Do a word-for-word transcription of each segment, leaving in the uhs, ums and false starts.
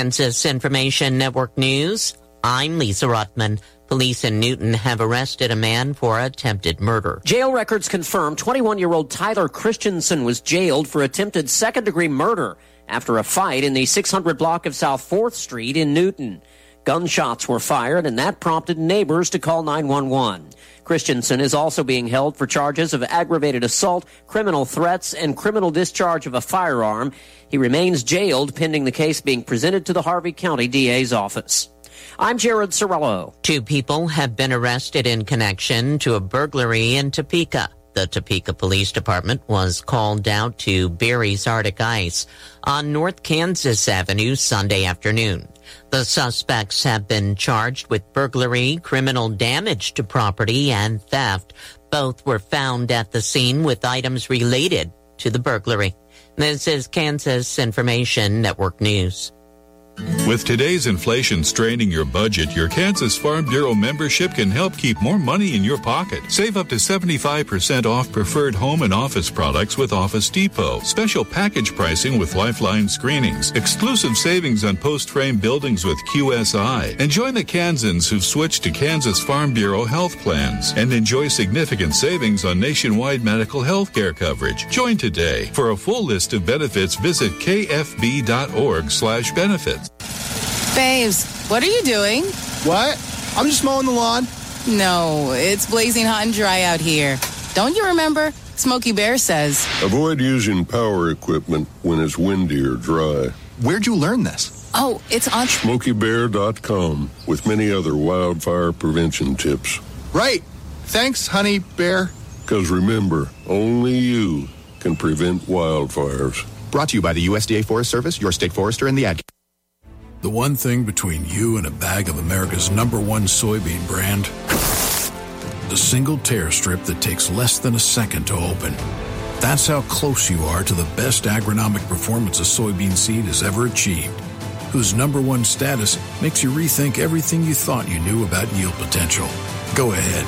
Kansas Information Network News, I'm Lisa Ruttman. Police in Newton have arrested a man for attempted murder. Jail records confirm twenty-one-year-old Tyler Christensen was jailed for attempted second-degree murder after a fight in the six hundred block of South fourth Street in Newton. Gunshots were fired, and that prompted neighbors to call nine one one. Christensen is also being held for charges of aggravated assault, criminal threats, and criminal discharge of a firearm. He remains jailed pending the case being presented to the Harvey County D A's office. I'm Jared Sorello. Two people have been arrested in connection to a burglary in Topeka. The Topeka Police Department was called out to Barry's Arctic Ice on North Kansas Avenue Sunday afternoon. The suspects have been charged with burglary, criminal damage to property, and theft. Both were found at the scene with items related to the burglary. This is Kansas Information Network News. With today's inflation straining your budget, your Kansas Farm Bureau membership can help keep more money in your pocket. Save up to seventy-five percent off preferred home and office products with Office Depot. Special package pricing with Lifeline screenings. Exclusive savings on post-frame buildings with Q S I. And join the Kansans who've switched to Kansas Farm Bureau health plans. And enjoy significant savings on nationwide medical health care coverage. Join today. For a full list of benefits, visit kfb.org slash benefits. Babes, what are you doing? What? I'm just mowing the lawn. No, it's blazing hot and dry out here. Don't you remember? Smokey Bear says, avoid using power equipment when it's windy or dry. Where'd you learn this? Oh, it's on smokey bear dot com with many other wildfire prevention tips. Right. Thanks, honey bear. Because remember, only you can prevent wildfires. Brought to you by the U S D A Forest Service, your state forester, and the Ad. The one thing between you and a bag of America's number one soybean brand, the single tear strip that takes less than a second to open. That's how close you are to the best agronomic performance a soybean seed has ever achieved, whose number one status makes you rethink everything you thought you knew about yield potential. Go ahead.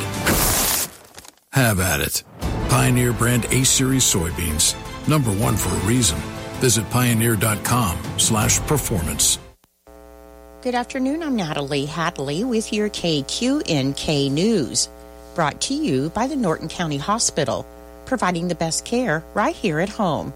Have at it. Pioneer brand A-Series soybeans. Number one for a reason. Visit pioneer.com slash performance. Good afternoon, I'm Natalie Hadley with your K Q N K News, brought to you by the Norton County Hospital, providing the best care right here at home.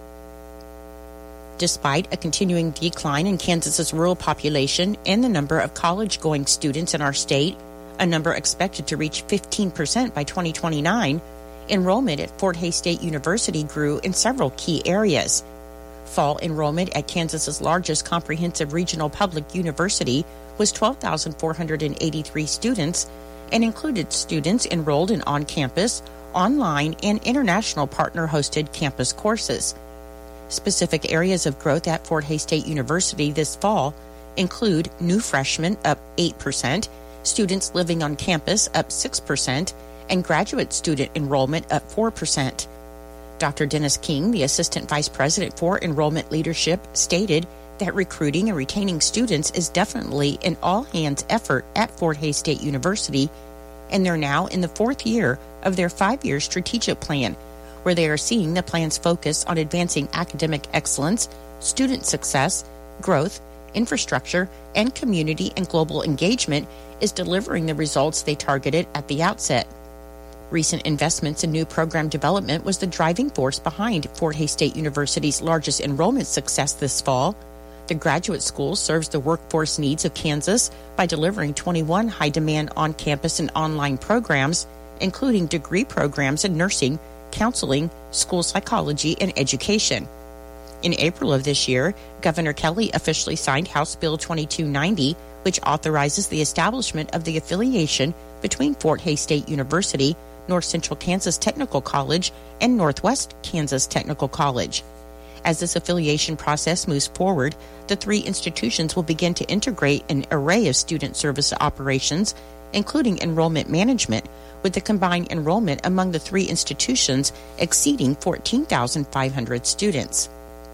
Despite a continuing decline in Kansas's rural population and the number of college-going students in our state, a number expected to reach fifteen percent by twenty twenty-nine, enrollment at Fort Hays State University grew in several key areas. Fall enrollment at Kansas's largest comprehensive regional public university was twelve thousand four hundred eighty-three students and included students enrolled in on-campus, online, and international partner-hosted campus courses. Specific areas of growth at Fort Hays State University this fall include new freshmen up eight percent, students living on campus up six percent, and graduate student enrollment up four percent. Doctor Dennis King, the Assistant Vice President for Enrollment Leadership, stated that recruiting and retaining students is definitely an all-hands effort at Fort Hays State University, and they're now in the fourth year of their five-year strategic plan, where they are seeing the plan's focus on advancing academic excellence, student success, growth, infrastructure, and community and global engagement is delivering the results they targeted at the outset. Recent investments in new program development was the driving force behind Fort Hays State University's largest enrollment success this fall. The graduate school serves the workforce needs of Kansas by delivering twenty-one high-demand on-campus and online programs, including degree programs in nursing, counseling, school psychology, and education. In April of this year, Governor Kelly officially signed House Bill twenty-two ninety, which authorizes the establishment of the affiliation between Fort Hays State University, North Central Kansas Technical College, and Northwest Kansas Technical College. As this affiliation process moves forward, the three institutions will begin to integrate an array of student service operations, including enrollment management, with the combined enrollment among the three institutions exceeding fourteen thousand five hundred students.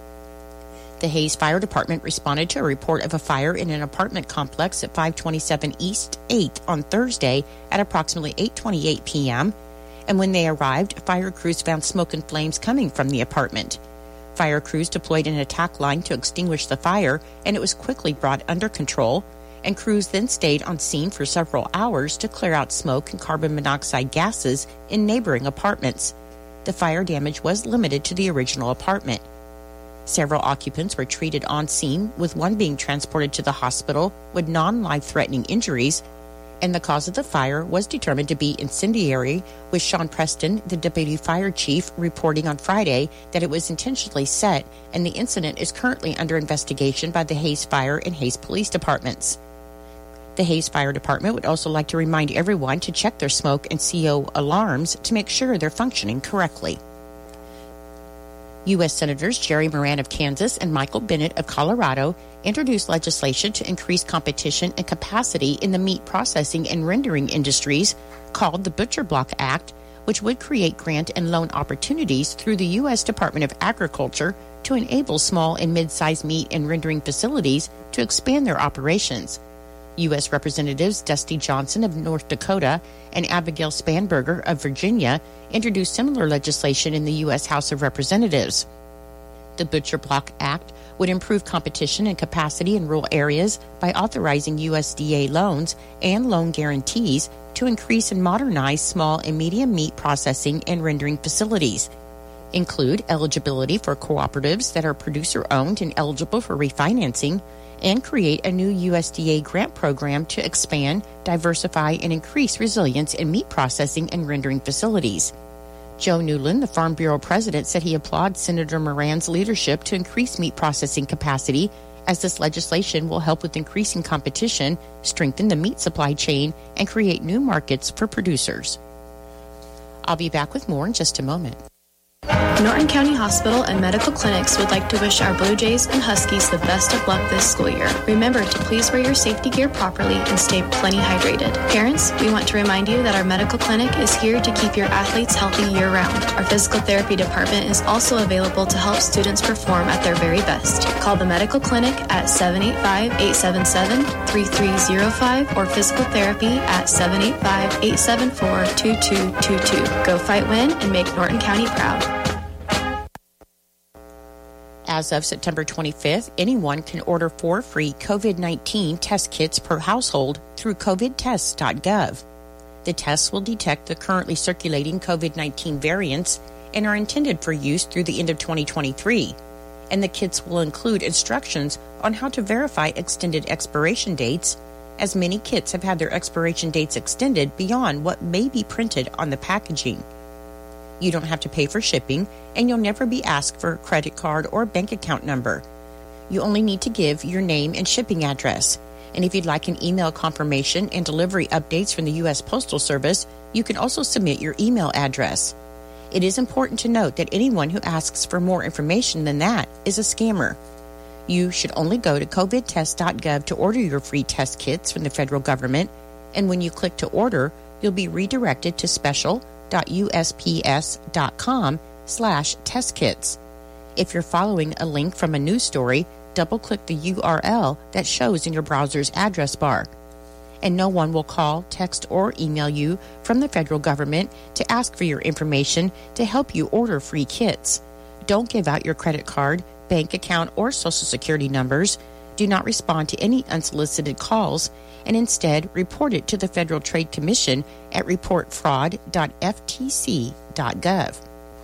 The Hays Fire Department responded to a report of a fire in an apartment complex at five twenty-seven East eighth on Thursday at approximately eight twenty-eight p.m., and when they arrived, fire crews found smoke and flames coming from the apartment. Fire crews deployed an attack line to extinguish the fire, and it was quickly brought under control, and crews then stayed on scene for several hours to clear out smoke and carbon monoxide gases in neighboring apartments. The fire damage was limited to the original apartment. Several occupants were treated on scene, with one being transported to the hospital with non-life-threatening injuries, and the cause of the fire was determined to be incendiary, with Sean Preston, the deputy fire chief, reporting on Friday that it was intentionally set, and the incident is currently under investigation by the Hayes Fire and Hayes Police Departments. The Hayes Fire Department would also like to remind everyone to check their smoke and C O alarms to make sure they're functioning correctly. U S Senators Jerry Moran of Kansas and Michael Bennet of Colorado introduced legislation to increase competition and capacity in the meat processing and rendering industries called the Butcher Block Act, which would create grant and loan opportunities through the U S Department of Agriculture to enable small and mid-sized meat and rendering facilities to expand their operations. U S Representatives Dusty Johnson of North Dakota and Abigail Spanberger of Virginia introduced similar legislation in the U S House of Representatives. The Butcher Block Act would improve competition and capacity in rural areas by authorizing U S D A loans and loan guarantees to increase and modernize small and medium meat processing and rendering facilities. Include eligibility for cooperatives that are producer-owned and eligible for refinancing, and create a new U S D A grant program to expand, diversify, and increase resilience in meat processing and rendering facilities. Joe Newland, the Farm Bureau president, said he applauds Senator Moran's leadership to increase meat processing capacity, as this legislation will help with increasing competition, strengthen the meat supply chain, and create new markets for producers. I'll be back with more in just a moment. Norton County Hospital and Medical Clinics would like to wish our Blue Jays and Huskies the best of luck this school year. Remember to please wear your safety gear properly and stay plenty hydrated. Parents, we want to remind you that our medical clinic is here to keep your athletes healthy year-round. Our physical therapy department is also available to help students perform at their very best. Call the medical clinic at seven eight five, eight seven seven, three three zero five or physical therapy at seven eight five, eight seven four, two two two two. Go fight win and make Norton County proud. As of September twenty-fifth, anyone can order four free COVID nineteen test kits per household through covid tests dot gov. The tests will detect the currently circulating COVID nineteen variants and are intended for use through the end of twenty twenty-three. And the kits will include instructions on how to verify extended expiration dates, as many kits have had their expiration dates extended beyond what may be printed on the packaging. You don't have to pay for shipping, and you'll never be asked for a credit card or bank account number. You only need to give your name and shipping address. And if you'd like an email confirmation and delivery updates from the U S Postal Service, you can also submit your email address. It is important to note that anyone who asks for more information than that is a scammer. You should only go to covid tests dot gov to order your free test kits from the federal government, and when you click to order, you'll be redirected to special dot U S P S dot com slash test kits. If you're following a link from a news story, double-click the U R L that shows in your browser's address bar. And no one will call, text, or email you from the federal government to ask for your information to help you order free kits. Don't give out your credit card, bank account, or social security numbers. Do not respond to any unsolicited calls, and instead report it to the Federal Trade Commission at report fraud dot F T C dot gov.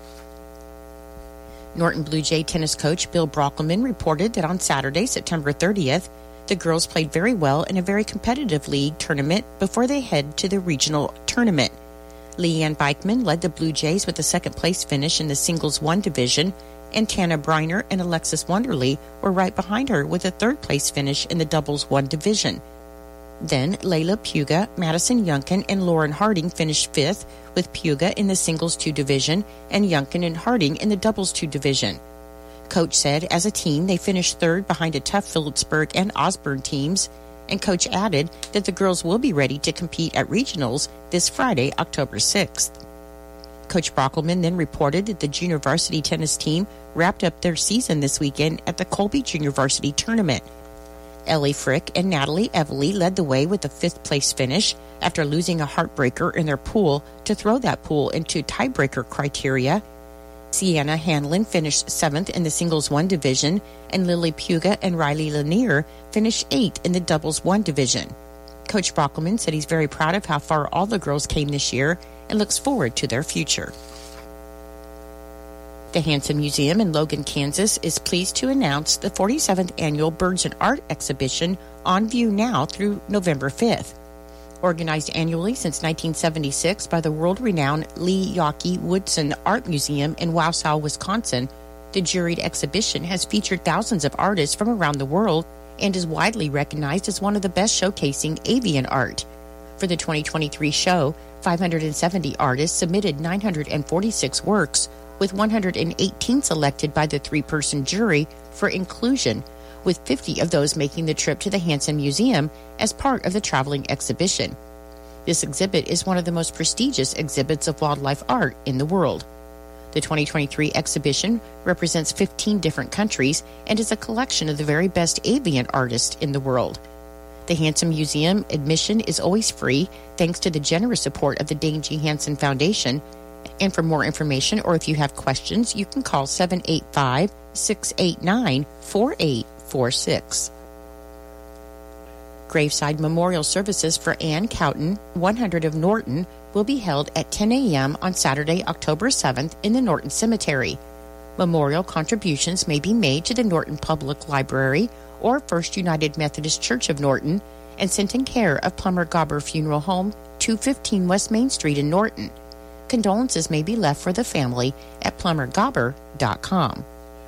Norton Blue Jay tennis coach Bill Brockelman reported that on Saturday, September thirtieth, the girls played very well in a very competitive league tournament before they head to the regional tournament. Leanne Beichman led the Blue Jays with a second-place finish in the singles one division, and Tana Briner and Alexis Wonderly were right behind her with a third-place finish in the doubles one division. Then Layla Puga, Madison Yunkin, and Lauren Harding finished fifth, with Puga in the singles two division and Yunkin and Harding in the doubles two division. Coach said as a team they finished third behind a tough Phillipsburg and Osborne teams, and Coach added that the girls will be ready to compete at regionals this Friday, October sixth. Coach Brockelman then reported that the junior varsity tennis team wrapped up their season this weekend at the Colby Junior Varsity Tournament. Ellie Frick and Natalie Evely led the way with a fifth-place finish after losing a heartbreaker in their pool to throw that pool into tiebreaker criteria. Sienna Hanlon finished seventh in the singles one division, and Lily Puga and Riley Lanier finished eighth in the doubles one division. Coach Brockelman said he's very proud of how far all the girls came this year and looks forward to their future. The Hansen Museum in Logan, Kansas is pleased to announce the forty-seventh Annual Birds and Art Exhibition on view now through November fifth. Organized annually since nineteen seventy-six by the world-renowned Lee Yawkey Woodson Art Museum in Wausau, Wisconsin, the juried exhibition has featured thousands of artists from around the world and is widely recognized as one of the best showcasing avian art. For the twenty twenty-three show, five hundred seventy artists submitted nine hundred forty-six works, with one hundred eighteen selected by the three-person jury for inclusion, with fifty of those making the trip to the Hansen Museum as part of the traveling exhibition. This exhibit is one of the most prestigious exhibits of wildlife art in the world. The twenty twenty-three exhibition represents fifteen different countries and is a collection of the very best avian artists in the world. The Hansen Museum admission is always free thanks to the generous support of the Dane G. Hansen Foundation. And for more information, or if you have questions, you can call seven eight five, six eight nine, four eight four six. Graveside memorial services for Ann Cowton, one hundred of Norton, will be held at ten a.m. on Saturday, October seventh in the Norton Cemetery. Memorial contributions may be made to the Norton Public Library or First United Methodist Church of Norton and sent in care of Plummer Gobber Funeral Home, two fifteen West Main Street in Norton. Condolences may be left for the family at plumber gobber dot com.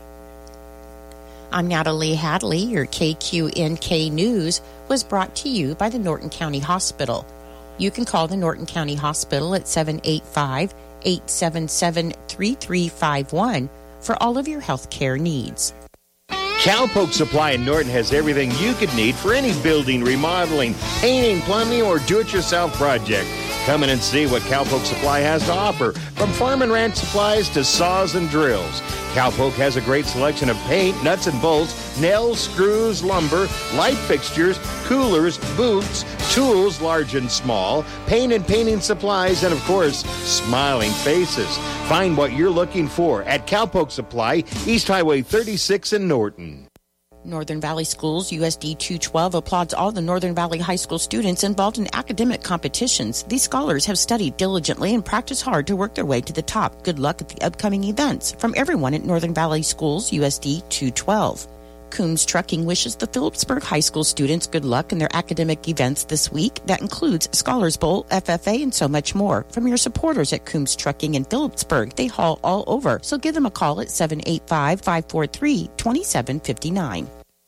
I'm Natalie Hadley. Your K Q N K News was brought to you by the Norton County Hospital. You can call the Norton County Hospital at seven eight five, eight seven seven, three three five one for all of your health care needs. Cowpoke Supply in Norton has everything you could need for any building, remodeling, painting, plumbing, or do-it-yourself project. Come in and see what Cowpoke Supply has to offer, from farm and ranch supplies to saws and drills. Cowpoke has a great selection of paint, nuts and bolts, nails, screws, lumber, light fixtures, coolers, boots, tools large and small, paint and painting supplies, and of course, smiling faces. Find what you're looking for at Cowpoke Supply, East Highway thirty-six in Norton. Northern Valley Schools U S D two twelve applauds all the Northern Valley High School students involved in academic competitions. These scholars have studied diligently and practiced hard to work their way to the top. Good luck at the upcoming events. From everyone at Northern Valley Schools U S D two twelve. Coombs Trucking wishes the Phillipsburg High School students good luck in their academic events this week. That includes Scholars Bowl, F F A, and so much more. From your supporters at Coombs Trucking in Phillipsburg, they haul all over. So give them a call at seven eight five, five four three, two seven five nine.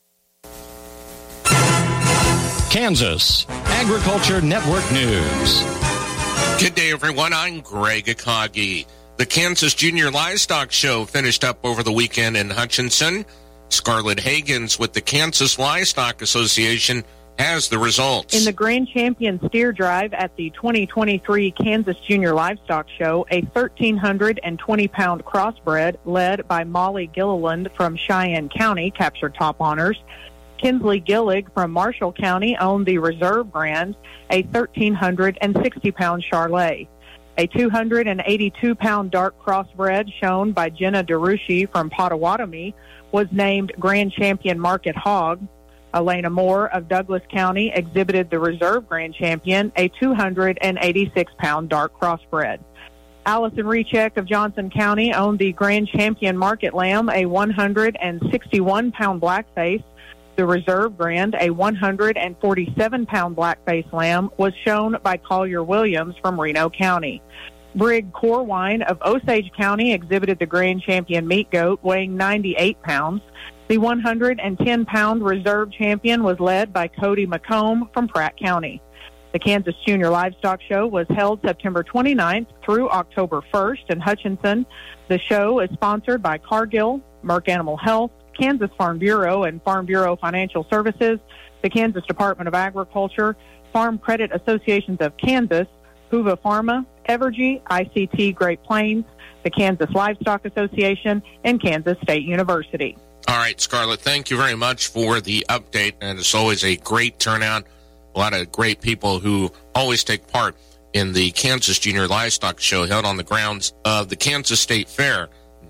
Kansas Agriculture Network News. Good day, everyone. I'm Greg Akagi. The Kansas Junior Livestock Show finished up over the weekend in Hutchinson. Scarlett Hagens with the Kansas Livestock Association has the results. In the Grand Champion Steer Drive at the twenty twenty-three Kansas Junior Livestock Show, a one thousand three hundred twenty pound crossbred led by Molly Gilliland from Cheyenne County captured top honors. Kinsley Gillig from Marshall County owned the Reserve Grand, a one thousand three hundred sixty pound Charlet. A two hundred eighty-two pound dark crossbred shown by Jenna DeRushi from Pottawatomie was named Grand Champion Market Hog. Elena Moore of Douglas County exhibited the Reserve Grand Champion, a two hundred eighty-six pound dark crossbred. Allison Recheck of Johnson County owned the Grand Champion Market Lamb, a one hundred sixty-one pound blackface. The Reserve Grand, a one hundred forty-seven pound blackface lamb, was shown by Collier Williams from Reno County. Brig Corwine of Osage County exhibited the Grand Champion Meat Goat, weighing ninety-eight pounds. The one hundred ten pound Reserve Champion was led by Cody McComb from Pratt County. The Kansas Junior Livestock Show was held September twenty-ninth through October first in Hutchinson. The show is sponsored by Cargill, Merck Animal Health, Kansas Farm Bureau and Farm Bureau Financial Services, the Kansas Department of Agriculture, Farm Credit Associations of Kansas, Huva Pharma, Evergy, I C T Great Plains, the Kansas Livestock Association, and Kansas State University. All right, Scarlett, thank you very much for the update, and it's always a great turnout. A lot of great people who always take part in the Kansas Junior Livestock Show held on the grounds of the Kansas State Fair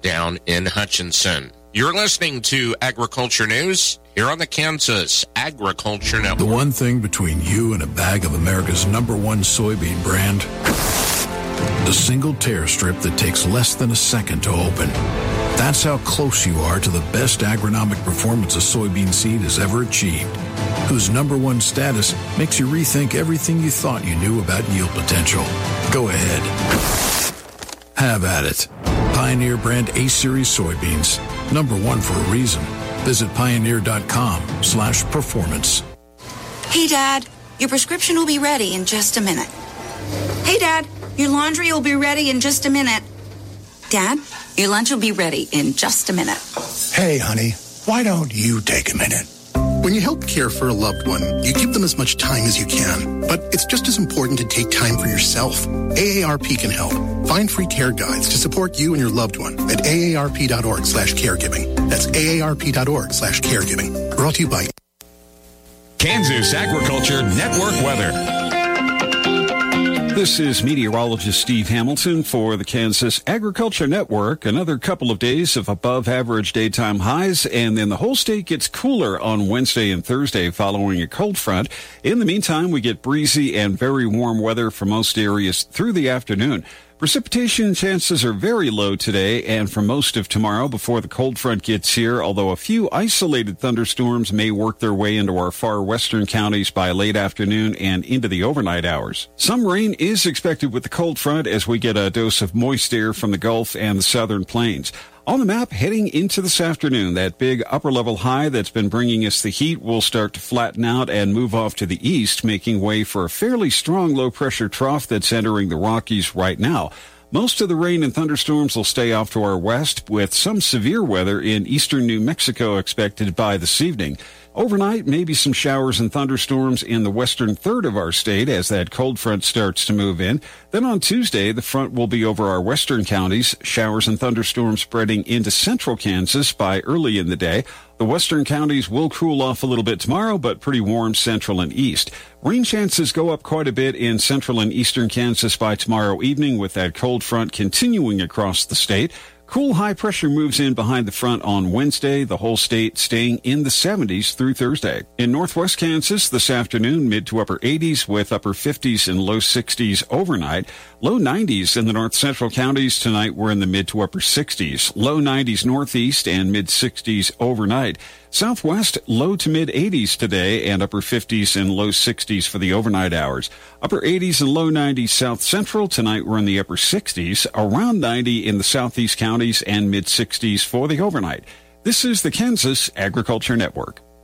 down in Hutchinson. You're listening to Agriculture News here on the Kansas Agriculture Network. The one thing between you and a bag of America's number one soybean brand, the single tear strip that takes less than a second to open. That's how close you are to the best agronomic performance a soybean seed has ever achieved, whose number one status makes you rethink everything you thought you knew about yield potential. Go ahead. Have at it. Pioneer brand A-Series soybeans. Number one for a reason. Visit pioneer.com slash performance. Hey, Dad, your prescription will be ready in just a minute. Hey, Dad, your laundry will be ready in just a minute. Dad, your lunch will be ready in just a minute. Hey, honey, why don't you take a minute? When you help care for a loved one, you give them as much time as you can. But it's just as important to take time for yourself. A A R P can help. Find free care guides to support you and your loved one at aarp.org slash caregiving. That's aarp.org slash caregiving. Brought to you by Kansas Agriculture Network weather. This is meteorologist Steve Hamilton for the Kansas Agriculture Network. Another couple of days of above average daytime highs, and then the whole state gets cooler on Wednesday and Thursday following a cold front. In the meantime, we get breezy and very warm weather for most areas through the afternoon. Precipitation chances are very low today and for most of tomorrow before the cold front gets here, although a few isolated thunderstorms may work their way into our far western counties by late afternoon and into the overnight hours. Some rain is expected with the cold front as we get a dose of moist air from the Gulf and the southern plains. On the map, heading into this afternoon, that big upper-level high that's been bringing us the heat will start to flatten out and move off to the east, making way for a fairly strong low-pressure trough that's entering the Rockies right now. Most of the rain and thunderstorms will stay off to our west, with some severe weather in eastern New Mexico expected by this evening. Overnight, maybe some showers and thunderstorms in the western third of our state as that cold front starts to move in. Then on Tuesday, the front will be over our western counties, showers and thunderstorms spreading into central Kansas by early in the day. The western counties will cool off a little bit tomorrow, but pretty warm central and east. Rain chances go up quite a bit in central and eastern Kansas by tomorrow evening, with that cold front continuing across the state. Cool high pressure moves in behind the front on Wednesday, the whole state staying in the seventies through Thursday. In northwest Kansas this afternoon, mid to upper eighties with upper fifties and low sixties overnight. Low nineties in the north central counties tonight. We're in the mid to upper sixties. Low nineties northeast and mid sixties overnight. Southwest, low to mid eighties today and upper fifties and low sixties for the overnight hours. Upper eighties and low nineties south central. Tonight we're in the upper sixties. Around ninety in the southeast counties and mid sixties for the overnight. This is the Kansas Agriculture Network.